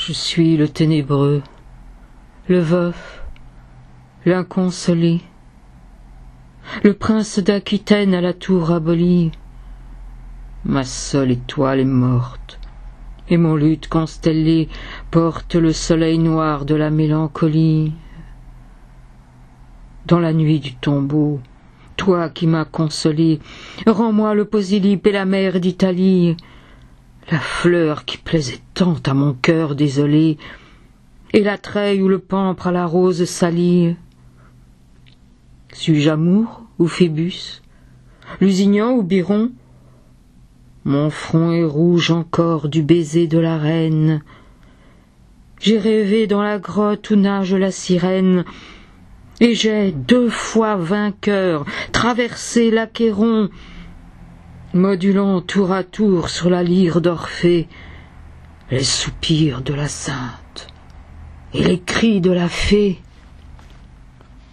Je suis le ténébreux, le veuf, l'inconsolé, le prince d'Aquitaine à la tour abolie. Ma seule étoile est morte, et mon luth constellé porte le soleil noir de la mélancolie. Dans la nuit du tombeau, toi qui m'as consolé, rends-moi le Posillipe et la mer d'Italie, la fleur qui plaisait tant à mon cœur désolé, et la treille où le pampre à la rose salie. Suis-je Amour ou Phébus, Lusignan ou Biron? Mon front est rouge encore du baiser de la reine. J'ai rêvé dans la grotte où nage la sirène, et j'ai 2 fois vainqueur traversé l'Achéron, modulant tour à tour sur la lyre d'Orphée les soupirs de la sainte et les cris de la fée.